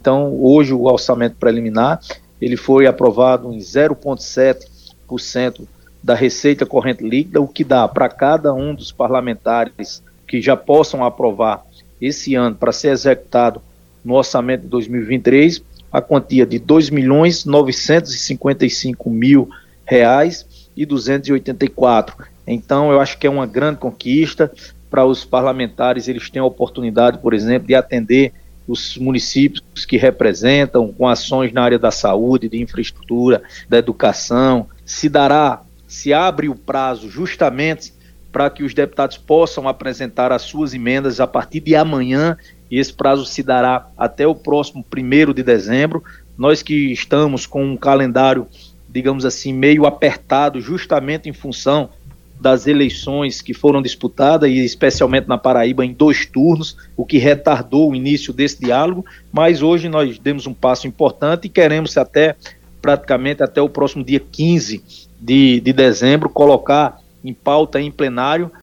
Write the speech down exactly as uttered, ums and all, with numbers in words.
Então, hoje o orçamento preliminar, ele foi aprovado em zero vírgula sete por cento da receita corrente líquida, o que dá para cada um dos parlamentares que já possam aprovar esse ano para ser executado no orçamento de dois mil e vinte e três, a quantia de dois milhões novecentos e cinquenta e cinco mil reais e duzentos e oitenta e quatro. Então, eu acho que é uma grande conquista para os parlamentares. Eles têm a oportunidade, por exemplo, de atender os municípios que representam com ações na área da saúde, de infraestrutura, da educação. Se dará, se abre o prazo justamente para que os deputados possam apresentar as suas emendas a partir de amanhã, e esse prazo se dará até o próximo primeiro de dezembro. Nós que estamos com um calendário, digamos assim, meio apertado, justamente em função das eleições que foram disputadas, e especialmente na Paraíba, em dois turnos, o que retardou o início desse diálogo, mas hoje nós demos um passo importante e queremos até, praticamente até o próximo dia quinze de, de dezembro, colocar em pauta em plenário